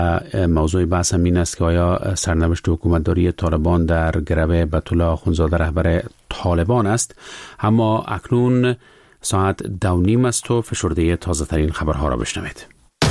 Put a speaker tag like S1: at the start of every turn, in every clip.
S1: موضوع بحث این است که آیا سرنوشت حکومتداری طالبان در گروه بیت الله آخوندزاده رهبر طالبان است. اما اکنون ساعت 2:30 است و فشرده تازه ترین خبرها را بشنوید.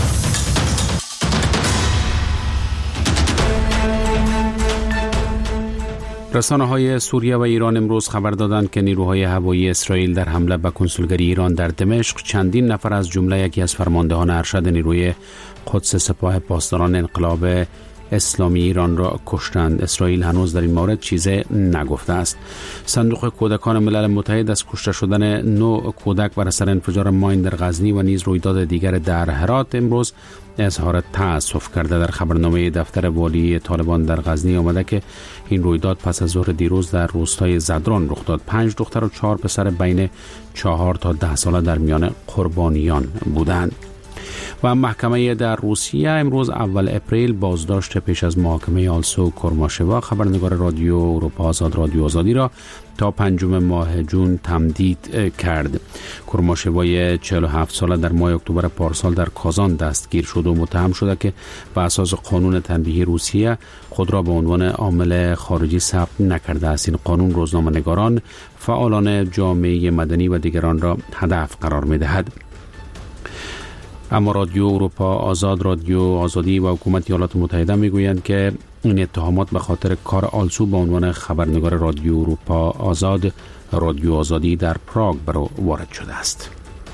S1: رسانه‌های سوریه و ایران امروز خبر دادند که نیروهای هوایی اسرائیل در حمله به کنسولگری ایران در دمشق چندین نفر از جمله یکی از فرماندهان ارشد نیروی قدس سپاه پاسداران انقلاب اسلامی ایران را کشتند. اسرائیل هنوز در این مورد چیزی نگفته است. صندوق کودکان ملل متحد از کشته شدن 9 کودک بر اثر انفجار ماین در غزنی و نیز رویداد دیگر در هرات امروز اظهار تأسف کرده. در خبرنامه دفتر والی طالبان در غزنی آمده که این رویداد پس از ظهر دیروز در روستای زدران رخ داد. 5 دختر و 4 پسر بین 4 تا 10 ساله در میان قربانیان بودند. و محکمه در روسیه امروز اول اپریل بازداشت پیش از محاکمه آلسو کرماشوا خبرنگار رادیو اروپا آزاد رادیو آزادی را تا 5 ماه جون تمدید کرد. کرماشوای 47 ساله در ماه اکتبر پارسال در کازان دستگیر شد و متهم شده که بر اساس قانون تنبیهی روسیه خود را به عنوان عامل خارجی ثبت نکرده است. این قانون روزنامه‌نگاران، فعالان جامعه مدنی و دیگران را هدف قرار می‌دهد. اما رادیو اروپا آزاد رادیو آزادی و حکومت ایالات متحده میگویند که این اتهامات به خاطر کار آلسو به عنوان خبرنگار رادیو اروپا آزاد رادیو آزادی در پراگ بر او وارد شده است.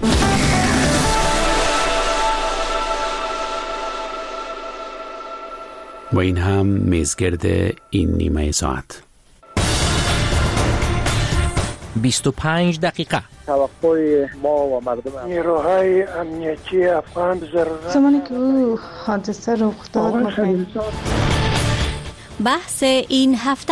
S1: و این هم میزگرد این نیمه ساعت.
S2: 25 دقیقه.
S3: توقع ما و مردم نیروهای امنیتی افغان ضرورت
S4: زمانی که او حادثه رخ داد
S5: بحث این هفته.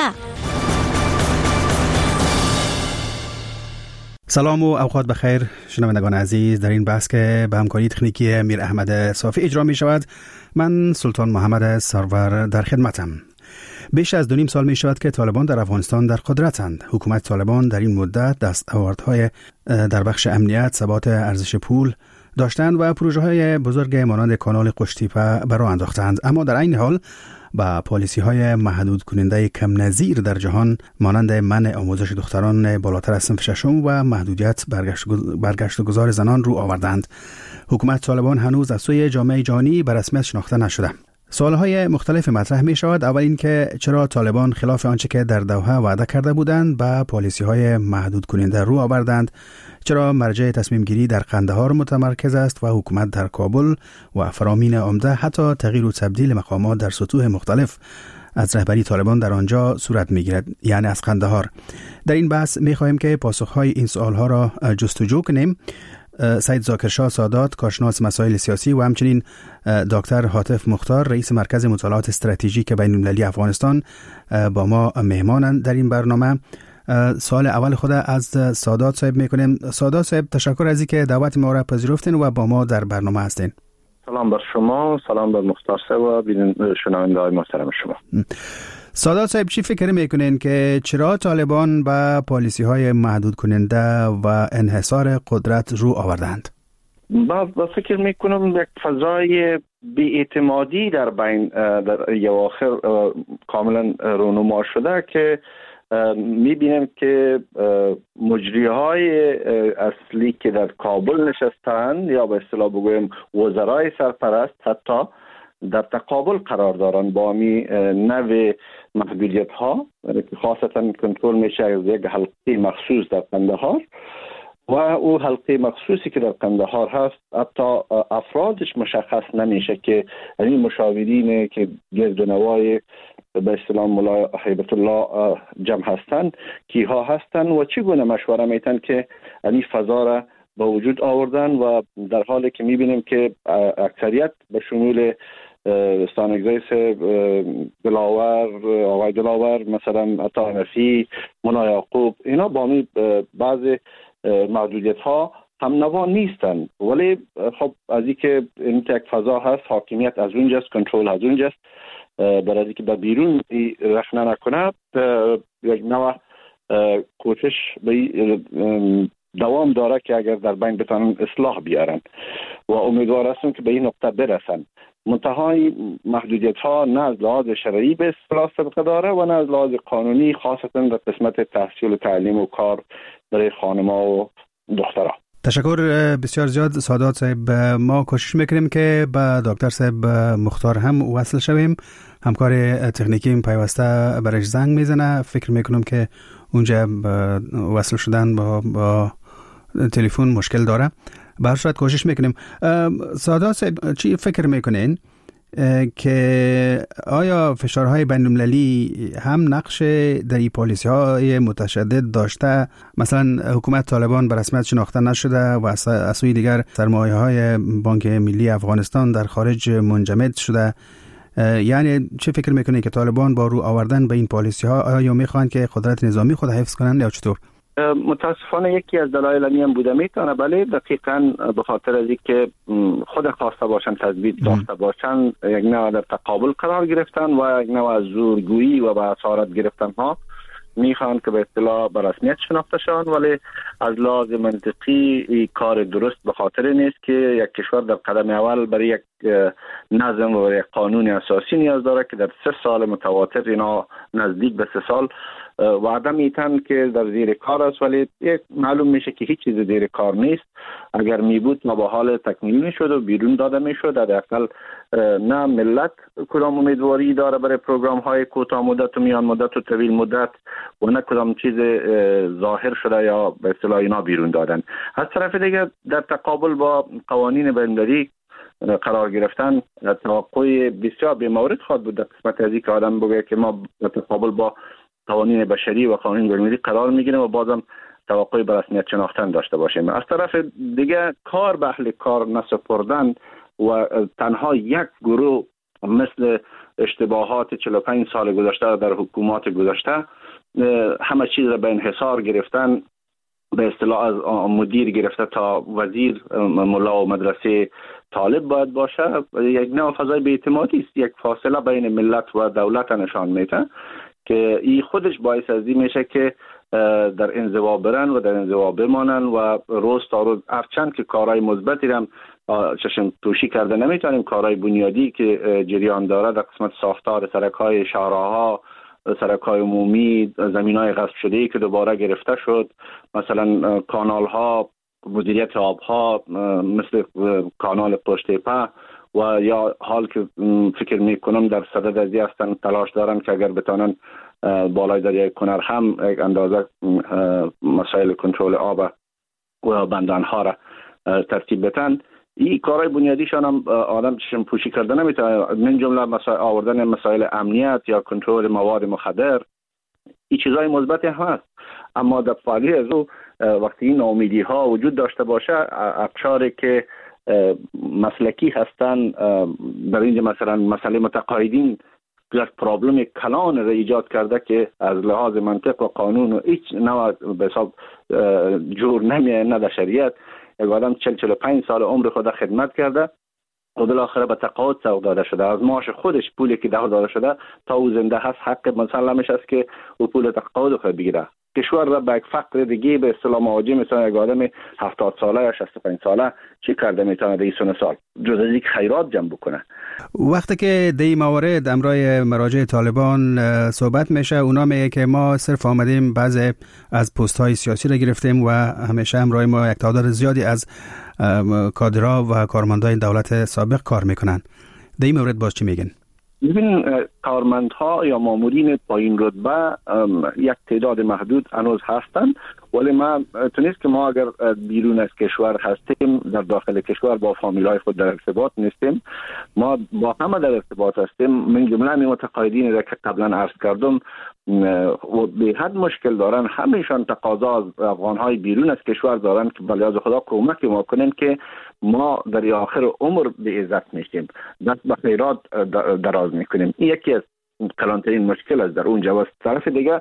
S6: سلام و اوقات بخیر شنوندگان عزیز. در این بحث که به همکاری تکنیکی میر احمد صافی اجرا می شود، من سلطان محمد سرور در خدمتم. بیش از 2.5 سال می شود که طالبان در افغانستان در قدرتند. حکومت طالبان در این مدت دستاوردهای در بخش امنیت، ثبات ارزش پول داشتند و پروژه‌های بزرگ مانند کانال قشتیپه به راه انداختند، اما در این حال با پالیسی‌های محدود کننده کم نظیر در جهان مانند منع آموزش دختران بالاتر از صنف ششم و محدودیت برگشت گذار زنان رو آوردند. حکومت طالبان هنوز از سوی جامعه جهانی به رسمیت شناخته نشده. سوالهای مختلف مطرح می شود. اول این که چرا طالبان خلاف آنچه که در دوحه وعده کرده بودند با پالیسی‌های محدود کننده رو آوردند؟ چرا مرجع تصمیم گیری در قندهار متمرکز است و حکومت در کابل و فرامین عمده حتی تغییر و تبدیل مقامات در سطوح مختلف از رهبری طالبان در آنجا صورت می گیرد، یعنی از قندهار؟ در این بحث می خواهیم که پاسخهای این سوالها را جستجو کنیم. سید ذاکرشاه سادات، کارشناس مسائل سیاسی، و همچنین دکتر حاتف مختار، رئیس مرکز مطالعات استراتژیک بین‌المللی افغانستان با ما مهمانند در این برنامه. سوال اول خود از سادات صاحب میکنیم. سادات صاحب، تشکر از اینکه دعوت ما را پذیرفتین و با ما در برنامه هستین.
S3: سلام بر شما، سلام بر مختار صاحب و شنونده‌های محترم شما.
S6: سادات صاحب، چی فکر میکنین که چرا طالبان با پالیسی های محدود کننده و انحصار قدرت رو آوردند؟
S3: با فکر میکنم یک فضای بی‌اعتمادی در بین در اواخر کاملا رونما شده که میبینیم که مجریهای اصلی که در کابل نشستند یا به اصطلاح بگویم وزرای سرپرست حتی در تقابل قرار دارند با می نوع محدودیت ها که خاصتا کنترل میشه از یک حلقه مخصوص در قندهار و او حلقه مخصوصی که در قندهار هست حتی افرادش مشخص نمیشه که این مشاورین که گرد و نوای به اصطلاح ملا هیبت الله جمع هستند کیها هستند و چگونه مشوره میتن که این فضا را به وجود آوردن و در حالی که میبینیم که اکثریت به شمول استانگزیس دلاور، آقای دلاور، مثلا عطا حنفی، مولا یعقوب، اینا با بعض محدودیت ها هم نوا نیستن، ولی خب از این که این یک فضا هست، حاکمیت از اونجاست، کنترل از اونجاست، برای اینکه به بیرون رخنه نکنه یک نوع کوشش به دوام داره که اگر در بین بتانن اصلاح بیارن و امیدوار هستم که به این نقطه برسن. منتهای محدودیت ها نه از لحاظ شرعی به اصطلاح سابقه داره و نه از لحاظ قانونی، خاصتا در قسمت تحصیل و تعلیم و کار برای خانم‌ها و دخترها.
S6: تشکر بسیار زیاد سادات صاحب. ما کوشش میکنیم که با دکتر صاحب مختار هم وصل شویم. همکار تکنیکی پیوسته برش زنگ میزنه، فکر میکنم که اونجا وصل شدن با تلفن مشکل داره. به صورت کوشش میکنیم. سادات صاحب چی فکر میکنین که آیا فشارهای بین‌المللی هم نقش در این پالیسی‌های متشدد داشته؟ مثلا حکومت طالبان به رسمیت شناخته نشده و از سوی دیگر سرمایه‌های بانک ملی افغانستان در خارج منجمد شده. یعنی چه فکر میکنید که طالبان با رو آوردن به این پالیسی‌ها آیا میخوان که قدرت نظامی خود حفظ کنند یا چطور؟
S3: متاسفانه یکی از دلایل هم بوده میتونه، بله دقیقاً به خاطر از اینکه خود خواسته باشن تثبیت داشته باشن، یک نوع در تقابل قرار گرفتن و یک نوع از زورگویی و به اسارت گرفتن ها میخوان که به اصطلاح به رسمیت شناخته شوند، ولی از لحاظ منطقی کار درست به خاطر نیست که یک کشور در قدم اول برای یک نظم و برای یک قانون اساسی نیاز داره که در 3 سال متواتر، اینا نزدیک به 3 سال وعده میتن که در زیر کار است، ولی معلوم میشه که هیچ چیز زیر کار نیست. اگر میبود ما با حال تکمیل میشد و بیرون داده میشد. حداقل نه ملت کدام امیدواری داره برای پروگرام های کوتاه مدت و میان مدت و طویل مدت و نه کدام چیز ظاهر شده یا به اصطلاح اینا بیرون دادن. از طرف دیگه در تقابل با قوانین بین‌المللی قرار گرفتن توقع بسیار بی‌مورد خواهد بود در قسمت از اینکه آدم بگه که ما در تقابل با قوانین بشری و قوانین بین‌المللی قرار میگیریم و بازم توقع به رسمیت شناختن داشته باشیم. از طرف دیگه کار به اهل کار نسپردن و تنها یک گروه مثل اشتباهات 45 سال گذشته در حکومات گذشته همه چیز را به انحصار گرفتن، به اصطلاح از مدیر گرفته تا وزیر ملا و مدرسه طالب باید باشه، یک نوع فضای بی‌اعتمادی است، یک فاصله بین ملت و دولت نشان میده که این خودش باعث از این میشه که در انزوا برن و در انزوا بمانن و روز تا روز هرچند که کارهای مثبتی هم چشم پوشی کرده نمیتونیم، کارهای بنیادی که جریان داره در قسمت ساختار سرک‌های شهرها، سرک‌های عمومی، زمین‌های غصب شده‌ای که دوباره گرفته شد، مثلا کانال‌ها، مدیریت آب‌ها مثل کانال پشت‌تپه و یا حال که فکر میکنم در صدد ازی هستن تلاش دارن که اگر بتانن بالای دریای کنر هم یک اندازه مسائل کنترل آب و بندانها را ترتیب بتن. این کارهای بنیادیشان هم آدم چشم پوشی کرده نمیتونه، من جمله آوردن مسائل امنیت یا کنترل مواد مخدر، این چیزهای مثبتی هم هست، اما در فعالی از او وقتی این ناامیدی ها وجود داشته باشه، اقشاری که مسلکی هستن در اینجا مثلا مسئله متقاعدین یک پرابلم کلان را ایجاد کرده که از لحاظ منطق و قانون و هیچ نوع به حساب جور نمیه، نه در شریعت. یک آدم 40-45 سال عمر خود خدمت کرده و بالاخره به تقاعد سوق داده شده، از معاش خودش پولی که داده شده تا او زنده هست حق مسلمش است که او پول تقاعد خود بگیره. کشور را به یک فقر دیگه به اصطلاح مواجه مثلا یک آدم 70 ساله یا 65 ساله چی کرده میتونه در این سال جز از یک خیرات جمع بکنه؟
S6: وقتی که در این موارد امرای مراجع طالبان صحبت میشه، اونا میگه که ما صرف آمدیم بعضی از پست های سیاسی را گرفتیم و همیشه امرای ما یک تعداد زیادی از کادرها و کارمندان دولت سابق کار میکنن. در این مورد باز چی میگن؟
S3: ببین، کارمندها یا مامورین پایین رتبه یک تعداد محدود هنوز هستن، ولی ما تونست که ما اگر بیرون از کشور هستیم در داخل کشور با فامیلای خود در ارتباط نیستیم، ما با همه در ارتباط هستیم. من جمله متقاعدین را که قبلا عرض کردم و به حد مشکل دارن، همیشان تقاضا از افغانهای بیرون از کشور دارن که بلیاز خدا کمک ما کنن که ما در آخر عمر به عزت میشیم، دست به خیرات دراز میکنیم. این یکی از کلانترین مشکل است در اونجا. و طرف دیگه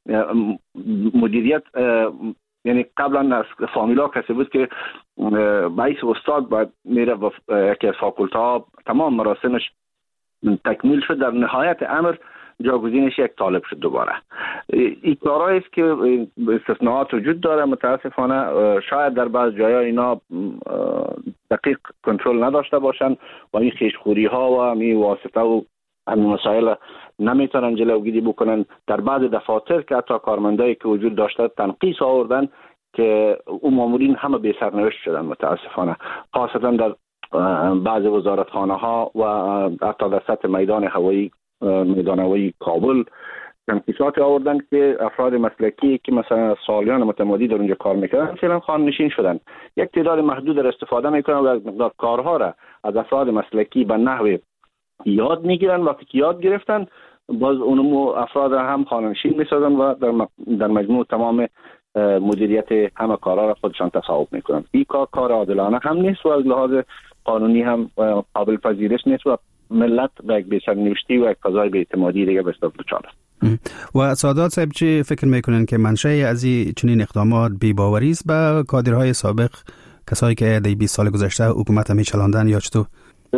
S3: مدیریت، یعنی قبلا از فامیلا کسی بود که رئیس استاد باید میره و یکی از فاکولته ها تمام مراسمش تکمیل شد، در نهایت امر جاگزینش یک طالب شد دوباره. این کارهایی است که استثناءات وجود داره، متاسفانه شاید در بعض جایا اینا دقیق کنترل نداشته باشن و این خیشخوری ها و این واسطه و همین مسائل نمیتونن جلوگیری بکنن. در بعض دفاتر که حتی کارمندایی که وجود داشته تنقیص آوردن که اون مامورین همه بی سرنوشت شدن متاسفانه، خاصتا در بعض وزارتخانه ها و حتی در سطح میدان هوایی کابل تنقیصات آوردن که افراد مسلکی که مثلا سالیان متمادی در اونجا کار میکردن فعلا خانه نشین شدن. یک تعداد محدود را استفاده میکنن و یک مقدار کارها را از افراد مسلکی به نحو یاد میگیرن. وقتی که یاد گرفتن باز اونمو افراد را هم خانه نشین میسازن و در مجموع تمام مدیریت همه کارها را خودشان تصاحب میکنن. این کار عادلانه هم نیست و از لحاظ قانونی هم قابل پذیرش نیست و ملت به یک بی‌سرنوشتی و یک فضای بی‌اعتمادی دیگه به استاد دچار است.
S6: و سادات صاحب چی فکر میکنن که منشأ از این چنین اقدامات بی‌باوری است به کادرهای سابق، کسایی که در 20 سال گذشته حکومت هم چلاندن یا چطور؟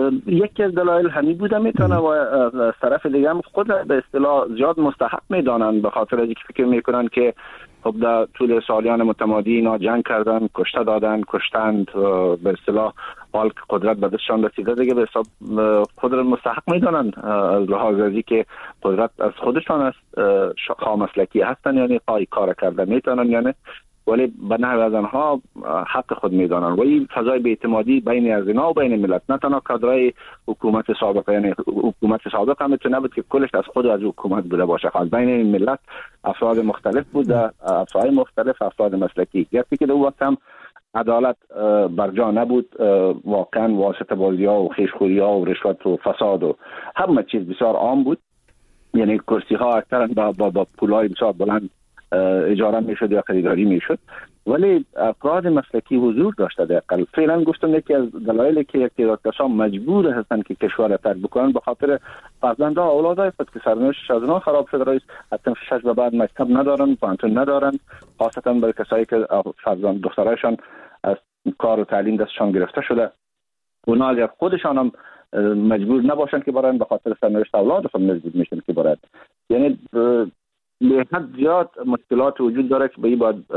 S3: یکی از دلایل همین بوده میتونه و از طرف دیگه هم خود به اصطلاح زیاد مستحق میدانن، به خاطر اینکه فکر میکنن که خب در طول سالیان متمادی اینا جنگ کردن، کشته دادن، کشتند، به اصطلاح حال که قدرت به دستشان رسیده دیگه به حساب خود را مستحق میدانن از لحاظ ازی که قدرت از خودشان است، خامسلکی هستن یعنی کار کرده میتونن یعنی، ولی به نحو از آنها حق خود میدانن و این فضای بی‌اعتمادی بین از اینا و بین ملت، نه تنها کادرهای حکومت سابق، یعنی حکومت سابق هم میتونه بود که کلش از خود از حکومت بوده باشه، خاص بین این ملت افراد مختلف بوده، افراد مختلف، افراد مسلکی. یکی که دو وقت هم عدالت بر جا نبود، واقعا واسطه بازی ها و خیشخوری ها و رشوت و فساد و همه چیز بسیار عام بود، یعنی کرسی ها اکثرا با پولای بسیار بلند اجاره میشد یا خریداری میشد، ولی افراد مسلکی حضور داشته. در اقل فعلا گفتم یکی از دلایلی که یک تعداد کسان مجبور هستن که کشور را ترک بکنن به خاطر فرزندها اولادای خود که سرنوشت از اونها خراب شده رئیس حتی 6 به بعد مکتب ندارن، پانتون ندارن، خاصتا برای کسایی که فرزند دخترایشان از کار و تعلیم دستشان گرفته شده، اونا اگر خودشان هم مجبور نباشن که برن به خاطر سرنوشت اولاد خود مجبور میشن که برن، یعنی به حد زیاد مشکلات وجود داره که به این باید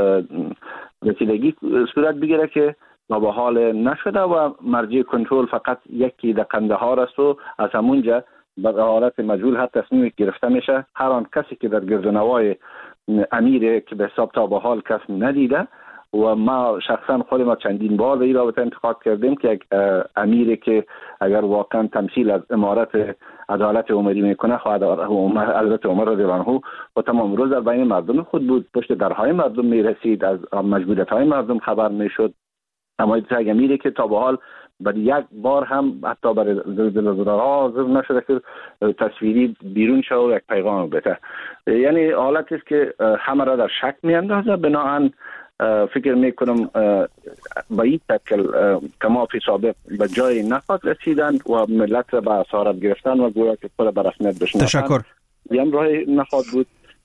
S3: رسیدگی صورت بگیره که به حال نشده و مرجع کنترل فقط یکی در قندهار است و از همونجا به حالت مجهول هر تصمیمی گرفته میشه. هر آن کسی که در گردنوای امیره که به حساب تا به حال کس ندیده و ما شخصا خود ما چندین بار در این رابطه انتقاد کردیم که یک امیره که اگر واقعا تمثیل از امارت عدالت عمری میکنه خواهد حضرت عمر رضی الله عنه و تمام روز در بین مردم خود بود، پشت درهای مردم میرسید، از مجبوریت های مردم خبر میشد. اما یک امیره که تا به حال برای یک بار هم حتی برای زلزله‌ها حاضر نشده که تصویری بیرون شد و یک پیغام بده، یعنی حالتی است که همه را در شک میاندازه. بنابراین فکر میکنم با این تکل کمافی سابق به جای نخواهد رسیدن و ملت را به اسارت گرفتن و گویا که خود به رسمیت بشناسن.
S6: تشکر.
S3: هم راه نخواهد بود.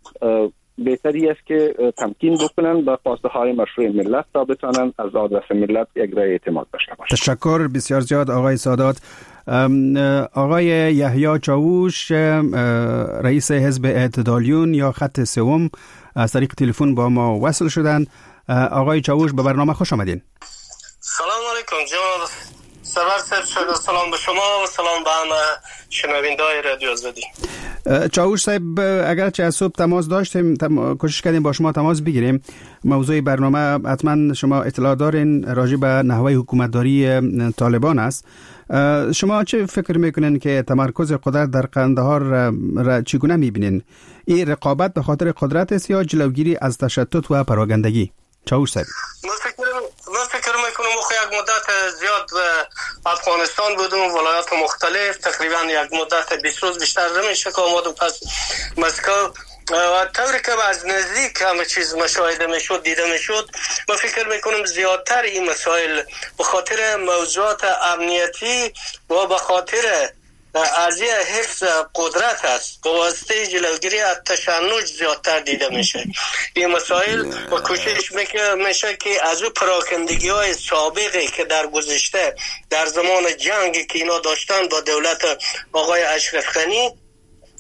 S3: بهتری است که تمکین بکنن به خواسته های مشروع ملت تا بتونن از آدرس ملت یک رای اعتماد داشته باشند.
S6: تشکر بسیار زیاد آقای سادات. آقای یحیی چاووش رئیس حزب اعتدالیون یا خط سوم از طریق تلفن با ما وصل شدن. آقای چاووش به برنامه خوش آمدین.
S7: سلام علیکم جناب سرور صاحب، سلام به شما و سلام به همه شنونده‌های رادیو آزادی.
S6: چاووش صاحب اگرچه از صبح تماس داشتیم کوشش کردیم با شما تماس بگیریم، موضوع برنامه حتما شما اطلاع دارین راجع به نحوه حکومتداری طالبان است. شما چه فکر میکنین که تمرکز قدرت در قندهار را چگونه میبینین؟ این رقابت به خاطر قدرت است یا جلوگیری از تشتت و پراگندگی؟ چاووش صاحب
S7: من فکر میکنم یک مدت زیاد افغانستان بودم، ولایات مختلف، تقریبا یک مدت 20 روز بیشتر نمیشه که آمدم پس مسکو و طوری که از نزدیک همه چیز مشاهده میشد دیده میشد. من فکر میکنم زیادتر این مسائل به خاطر موضوعات امنیتی و به خاطر از حفظ قدرت است، به واسطه جلوگیری از تشنج زیادتر دیده میشه این مسائل و کوشش میشه که از او پراکندگی های سابقی که در گذشته در زمان جنگی که اینا داشتن با دولت آقای اشرف غنی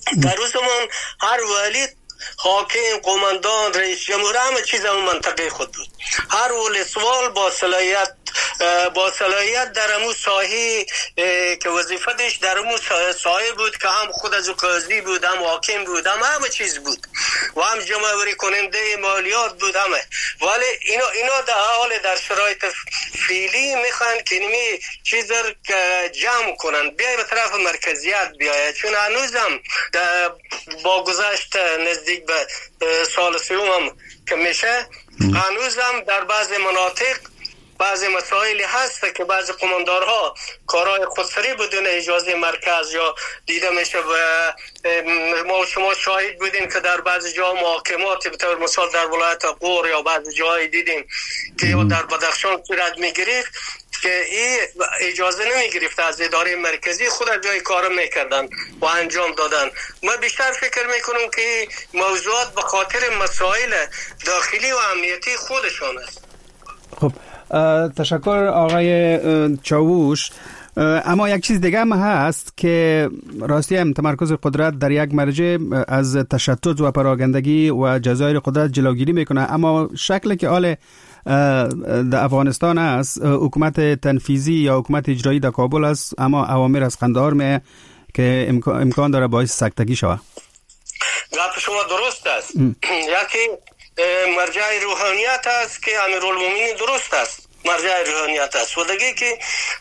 S7: در روز زمان هر ولی حاکم، قماندان، رئیس جمهور همه چیز اون منطقه خود بود. هر ولسوال با صلاحیت در امو ساحه که وظیفه داشت در امو ساحه بود که هم خود از قاضی بود، هم حاکم بود، همه چیز بود و هم جمع‌آوری کننده مالیات بود همه. ولی اینا در حال در شرایط فعلی میخوان که نمی چیز جمع کنن، بیای به طرف مرکزیت بیاید، چون هنوزم با گذشت نزدیک به سال سوم که میشه هنوزم در بعض مناطق بعضی مسائلی هست که بعضی قماندارها کارهای خودسری بدون اجازه مرکز یا دیده میشه و ما شما شاهد بودیم که در بعضی جا محاکمات به طور مثال در ولایت غور یا بعضی جایی دیدیم که در بدخشان صورت میگرفت که این اجازه نمیگرفت از اداره مرکزی، خود از جای کار میکردن و انجام دادن. من بیشتر فکر میکنم که موضوعات به خاطر مسائل داخلی و امنیتی خودشان است.
S6: خب تشکر آقای چاووش. اما یک چیز دیگه هم هست که راستی هم تمرکز قدرت در یک مرجع از تشتت و پراگندگی و جزایر قدرت جلوگیری میکنه، اما شکل که حال در افغانستان است، حکومت تنفیذی یا حکومت اجرایی در کابل است، اما اوامر از قندهار می که امکان داره باعث سکتگی شود.
S7: گپ شما درست است. یکی مرجع روحانیت است که امیرالمومنین درست است، مرجع روحانیت است و دیگه که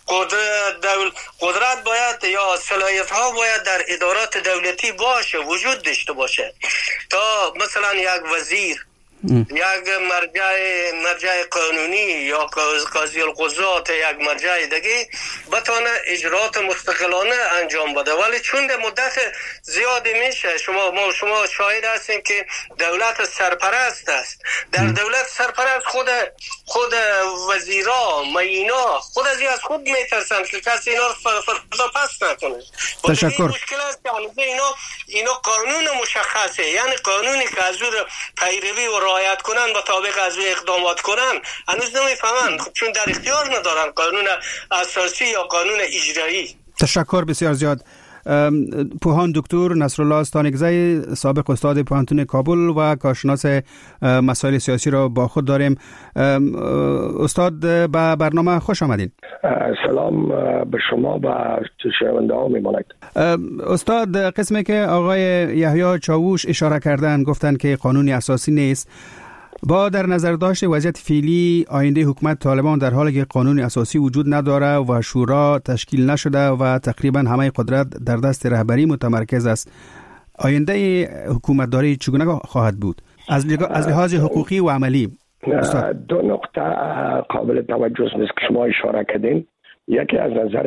S7: قدرت باید یا صلاحیت ها باید در ادارات دولتی باشه، وجود داشته باشه تا مثلا یک وزیر یک مرجع قانونی یا قاضی القضات یک مرجع دیگه بتونه اجرات مستقلانه انجام بده. ولی چون در مدت زیادی میشه شما شاهد هستین که دولت سرپرست است. در دولت سرپرست خود وزیرا معینا خود از خود میترسن که کسی اینا رو فردا پس نکنه.
S6: تشکر.
S7: مشکل است که اینا قانون مشخصه، یعنی قانونی که از اون پیروی و رعایت کنن مطابق از اون اقدامات کنن هنوز نمیفهمن، چون در اختیار ندارن قانون اساسی یا قانون اجرایی.
S6: تشکر بسیار زیاد. پوهان دکتر نصرالله استانگزی، سابق استاد پوهنتون کابل و کارشناس مسائل سیاسی را با خود داریم. استاد به برنامه خوش آمدین.
S8: سلام به شما و شنونده ها میماند.
S6: استاد، قسمی که آقای یحیی چاووش اشاره کردن، گفتن که قانونی اساسی نیست. با در نظر داشت وضعیت فعلی آینده حکومت طالبان در حالی که قانون اساسی وجود نداره و شورا تشکیل نشده و تقریبا همه قدرت در دست رهبری متمرکز است، آینده حکومت داری چگونه خواهد بود از لحاظ حقوقی و عملی؟
S8: دو نقطه قابل توجه است که شما اشاره کردین. یکی از نظر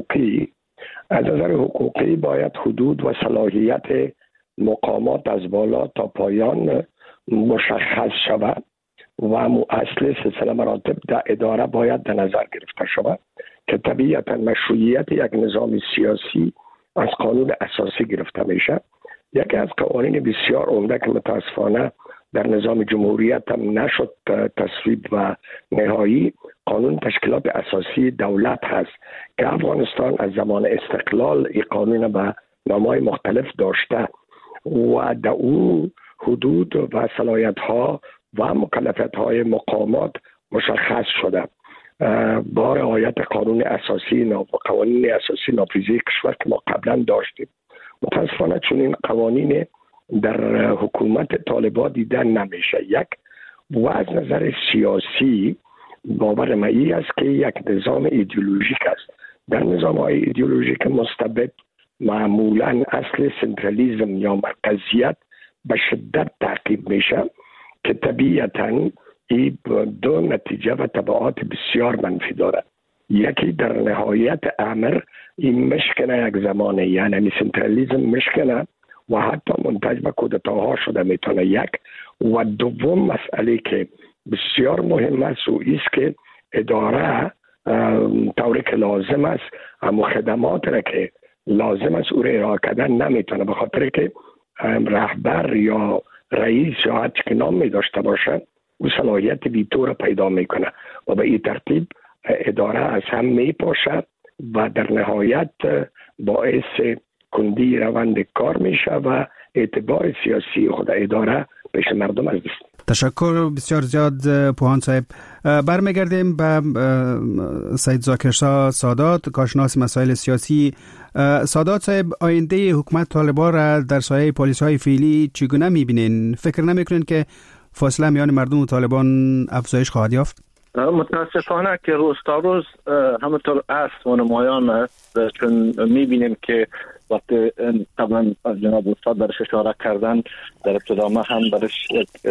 S8: حقوقی باید حدود و صلاحیت مقامات از بالا تا پایان مشخص شود و اصل سلسله مراتب در اداره باید در نظر گرفته شود که طبیعتا مشروعیت یک نظام سیاسی از قانون اساسی گرفته میشه. یکی از قوانین بسیار عمده که متاسفانه در نظام جمهوریت هم نشد تصویب و نهایی، قانون تشکیلات اساسی دولت هست که افغانستان از زمان استقلال این قانون به نام‌های مختلف داشته و در اون حدود و صلاحیت ها و مکلفیت های مقامات مشخص شده. با رعایت قانون اساسی و قوانین اساسی نافذه کشور که ما قبلا داشتیم، متاسفانه چون این قوانین در حکومت طالبان دیدن نمیشه. یک و از نظر سیاسی باور من است که یک نظام ایدئولوژیک است. در نظام های ایدئولوژیک مستبد معمولا اصل سنترالیزم یا مرکزیت به شدت تعقیب میشه که طبیعتاً این دو نتیجه و تبعات بسیار منفی داره. یکی در نهایت امر این مشکنه یک زمانه، یعنی سنترالیزم مشکنه و حتی منتج به کودتاها شده میتونه. یک و دوم مسئله که بسیار مهم است و ایست که اداره طوری که لازم است اما خدمات را که لازم است او را ارائه کردن نمیتونه، به خاطر که رهبر یا رئیس یا هر چی نام می داشته باشه او صلاحیت ویتو را پیدا میکنه و به این ترتیب اداره از هم می پاشه و در نهایت باعث کندی روند کار میشه و اعتبار سیاسی خود اداره پیش مردم از دست.
S6: تشکر بسیار زیاد پوهان صاحب. برمیگردیم به سید ذاکرشاه سادات، کارشناس مسائل سیاسی. سادات صاحب، آینده حکومت طالبان را در سایه پالیسی‌های فعلی چگونه می‌بینین؟ فکر نمی‌کنین که فاصله میان مردم و طالبان افزایش خواهد یافت؟
S3: متاسفانه که روز تا روز همونطور است و نمایان است، چون می‌بینیم که وقتی قبلا جناب استاد برش اشاره کردن، در ابتدا ما هم برش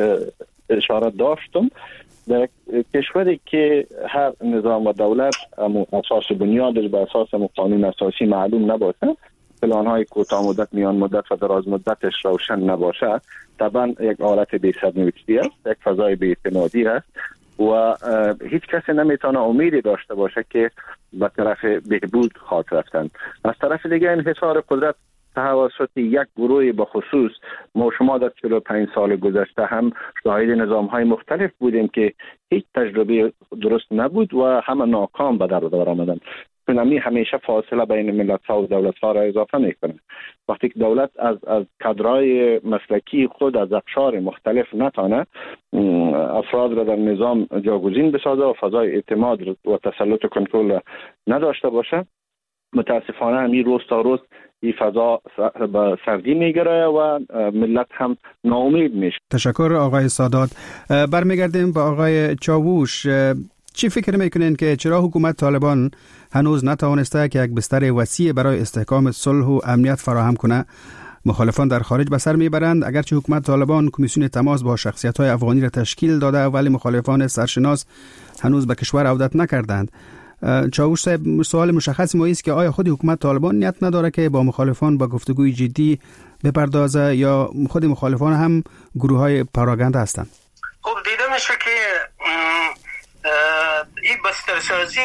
S3: اشاره داشتم، در کشوری که هر نظام و دولت اساس بنیادش به اساس قانون اساسی معلوم نباشه، پلان‌های کوتاه مدت، میان مدت و دراز مدتش روشن نباشه، طبعا یک حالت بی‌سرنوشتی است، یک فضای بی‌اعتمادی است و هیچ کسی نمیتونه امیدی داشته باشه که به طرف بهبود خواهد رفتن. از طرف دیگه انحصار قدرت توسط یک گروه به خصوص، ما شما در 45 سال گذشته هم شاهد نظام‌های مختلف بودیم که هیچ تجربه درست نبود و همه ناکام به در آمدن. چون همیشه فاصله بین ملت‌ها و دولت‌ها را اضافه می‌کنه. وقتی که دولت از کادرهای مسلکی خود از اقشار مختلف نتانه افراد را در نظام جاگزین بسازه و فضای اعتماد و تسلط و کنترل را نداشته باشه، متاسفانه همین روز تا روز این فضا به سردی میگیره و ملت هم ناامید میشه.
S6: تشکر آقای سادات. برمیگردیم به آقای چاووش. چی فکر میکنین که چرا حکومت طالبان هنوز نتوانسته که یک بستر وسیع برای استحکام صلح و امنیت فراهم کنه؟ مخالفان در خارج به سر میبرند، اگرچه حکومت طالبان کمیسیون تماس با شخصیت‌های افغانی را تشکیل داده، ولی مخالفان سرشناس هنوز به کشور عودت نکردند. چاووش صاحب، سوال مشخص ما است که آیا خود حکومت طالبان نیت نداره که با مخالفان با گفتگوی جدی بپردازه یا خود مخالفان هم گروه‌های پراگنده هستند؟
S7: خب دیده میشه که این بسترسازی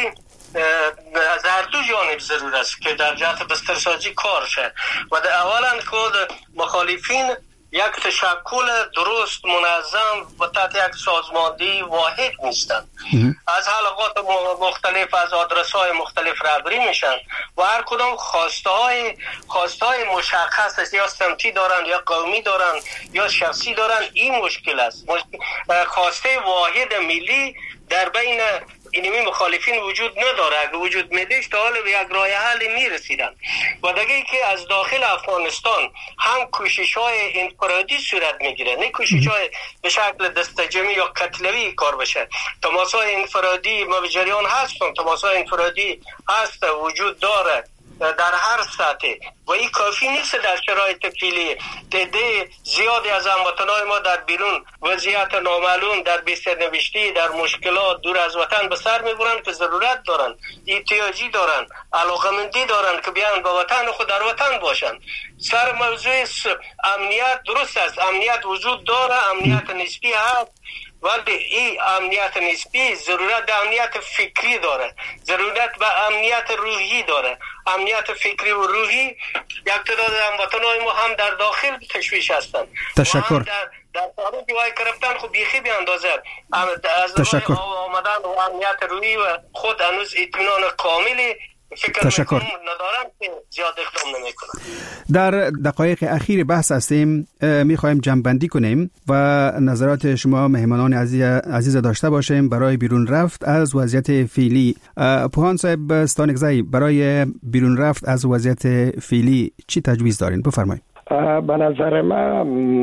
S7: از هر دو جانب ضرور است که در جهت بسترسازی کار شه و در اولا خود مخالفین یک تشکل درست منظم و تحت یک سازماندهی واحد نیستند. از حلقات مختلف، از آدرس‌های مختلف رهبری میشن و هر کدام خواستهای مشخص است، یا سمتی دارن یا قومی دارن یا شخصی دارن. این مشکل است. خواسته واحد ملی در بین اینمی مخالفین وجود نداره. اگه وجود میدهش تا حال به یک راه حل میرسیدن. و دیگه که از داخل افغانستان هم کوشش‌های انفرادی صورت میگیره، نه کوشش‌های به شکل دستجمعی یا کتلوی کار بشه. تماس‌های انفرادی ما به جریان هستن، تماس‌های انفرادی هست، وجود داره در هر سطح و این کافی نیست. در شرایط فعلی تعداد زیادی از هموطنان ما در بیرون وضعیت نامعلوم، در بی‌سرنوشتی، در مشکلات دور از وطن به سر میبرن که ضرورت دارن، احتیاجی دارن، علاقمندی دارن که بیان به وطن خود در وطن باشن. سر موضوع امنیت درست است، امنیت وجود داره، امنیت نسبی هست، ولی این امنیت نسبی ضرورت به امنیت فکری داره، ضرورت به امنیت روحی داره. امنیت فکری و روحی یک تعداد هموطنان ما هم در داخل تشویش هستند.
S6: تشکر.
S7: در خارج وای گرفتن خب بیخی به اندازه از
S6: تشکر.
S7: آمدن و امنیت روحی و خود هنوز اطمینان کاملی
S6: تشکر.
S7: ندارم که زیاد اقدام نمیکنم.
S6: در دقایق اخیر بحث هستیم، میخوایم جمع‌بندی کنیم و نظرات شما مهمانان عزیز داشته باشیم برای بیرون رفت از وضعیت فعلی. پوهان صاحب استانکزی، برای بیرون رفت از وضعیت فعلی چی تجویز دارین؟ بفرمایید.
S8: به نظر من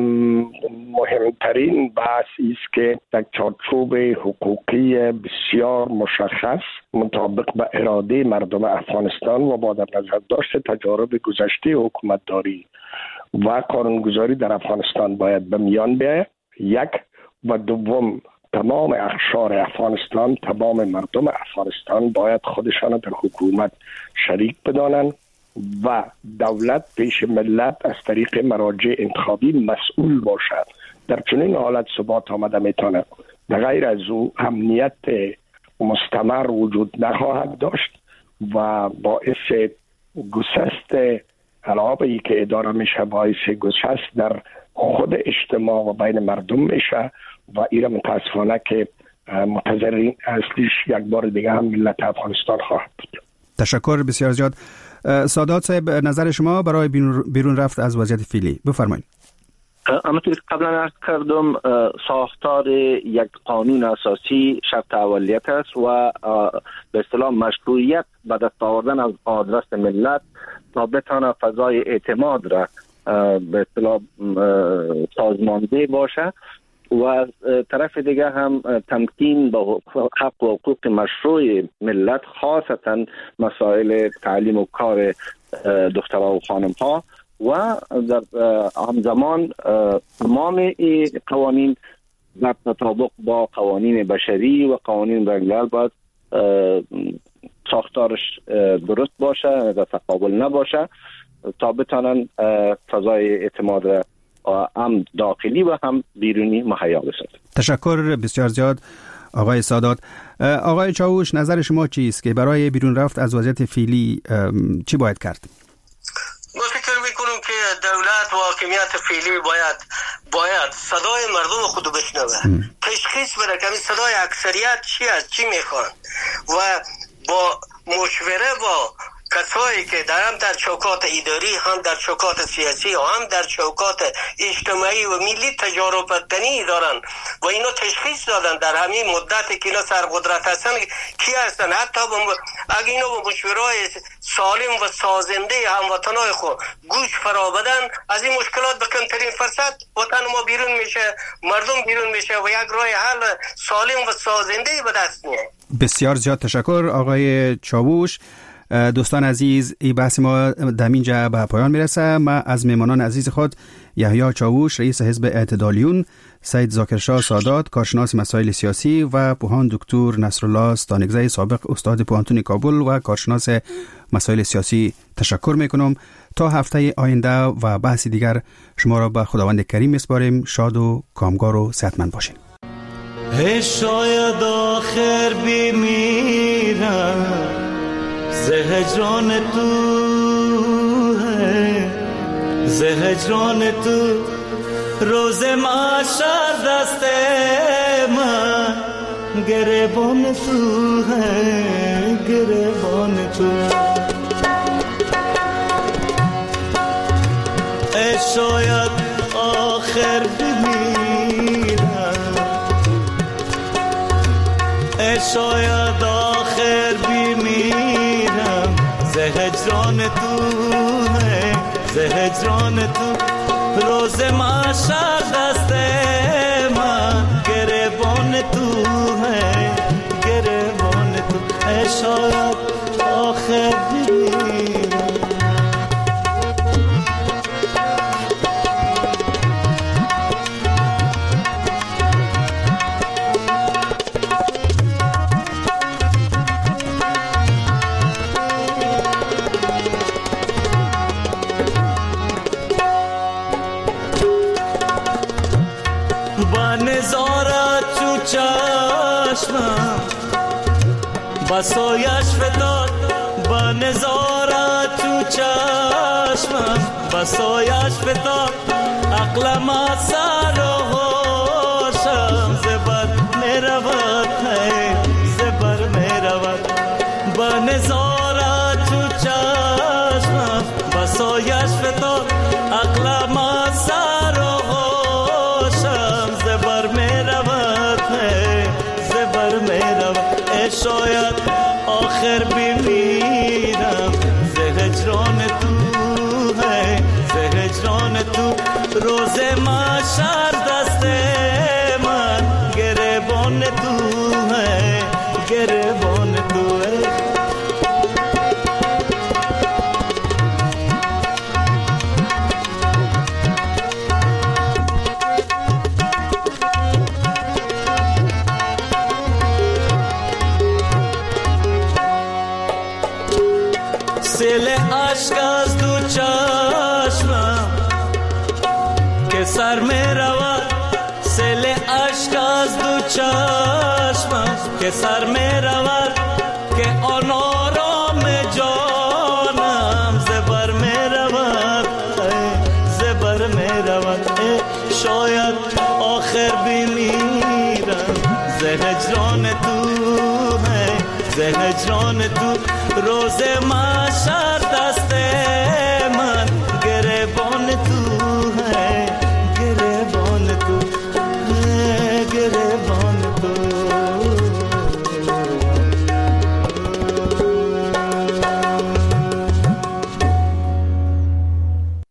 S8: مهمترین بحث است که یک چارچوب حقوقی بسیار مشخص مطابق به اراده مردم افغانستان و با در نظر داشت تجارب گذشته حکومتداری و قانونگذاری در افغانستان باید به میان بیاید. یک و دوم، تمام اقشار افغانستان، تمام مردم افغانستان باید خودشان در حکومت شریک بدانند و دولت پیش ملت از طریق مراجع انتخابی مسئول باشد. در چنین حالت ثبات آمده میتونه. در غیر از او امنیت مستمر وجود نخواهد داشت و باعث گسست علاوه که اداره میشه، باعث گسست در خود اجتماع و بین مردم میشه و ایره متاسفانه که متضررین اصلیش یک بار دیگه هم ملت افغانستان خواهد بود.
S6: تشکر بسیار زیاد. سادات صاحب، نظر شما برای بیرون رفت از وضعیت فعلی بفرمایید.
S3: همونطور که قبلا عرض کردم، ساختار یک قانون اساسی شرط اولیت است و به اصطلاح مشروعیت به دست آوردن از آدرس ملت تا بتانه فضای اعتماد را به اصطلاح سازمانده باشه و از طرف دیگه هم تمکین به حق و حقوق مشروع ملت، خاصتا مسائل تعلیم و کار دخترها و خانم ها و در همزمان تمام این قوانین در تطابق با قوانین بشری و قوانین بین‌الملل باید ساختارش درست باشه، در تقابل نباشه تا بتانن فضای اعتماد هم داخلی و هم بیرونی مهیا بسازن.
S6: تشکر بسیار زیاد آقای سادات. آقای چاوش، نظر شما چیست که برای بیرون رفت از وضعیت فعلی چی باید کرد؟
S7: ما فکر میکنم که دولت و حاکمیت فعلی باید صدای مردم خودو بشنوه، تشخیص بده که صدای اکثریت چی است، چی میخوان و با مشوره با کسایی که در چوکات اداری، هم در چوکات سیاسی و هم در چوکات اجتماعی و ملی تجارب کنی دارن و اینا تشخیص دادن در همین مدتی که اینا سرقدرت هستن کی هستن. حتی اگه اینا با مشوره‌های سالم و سازنده هموطنای خود گوش فرا بدن، از این مشکلات به کمترین فرصت وطن ما بیرون میشه، مردم بیرون میشه و یک راه حل سالم و سازنده به دست میاد.
S6: بسیار زیاد تشکر آقای چاوش. دوستان عزیز، این بحث ما در اینجا به پایان میرسه. ما از مهمانان عزیز خود یحیی چاوش، رئیس حزب اعتدالیون، سید ذاکرشاه سادات، کارشناس مسائل سیاسی و پوهان دکتر نصرالله ستانکزی، سابق استاد پوهنتون کابل و کارشناس مسائل سیاسی تشکر میکنم. تا هفته آینده و بحث دیگر شما را به خداوند کریم میسپاریم. شاد و کامگار و صحتمند باشین.
S9: شاید آخر بمیرم زهجران تو ہے، زهجران تو روز محشر دست من گریبان تو ہے، گریبان تو. ای شاید آخر بمیرم، ای شاید آخر بمیرم زهجران تو ہے، زهجران تو روز محشر دست من گریبان تو ہے، گریبان تو. ای شاید آخر بمیرم. بسایش فتاد با نظارت تو چشمم، بسایش فتاد عقلم از سر و هوشم زبر میرود، زبر میرود با نظارت تو چشمم، بسایش فتاد عقلم از سر و هوشم زبر میرود، زبر میرود. شاید آخر بمیرم زهجران تو ہے، زهجران تو روز محشر دست من گریبان تو ہے، گریبان تو ہے. سیل عشق از دو چشمم که سر می رود، سیل عشق از دو چشمم که سر می رود، که آن آرام جانم زبر می رود، زبر می رود. شاید آخر بمیرم زهجران تو ہے، روز هجران تو روز محشر دسته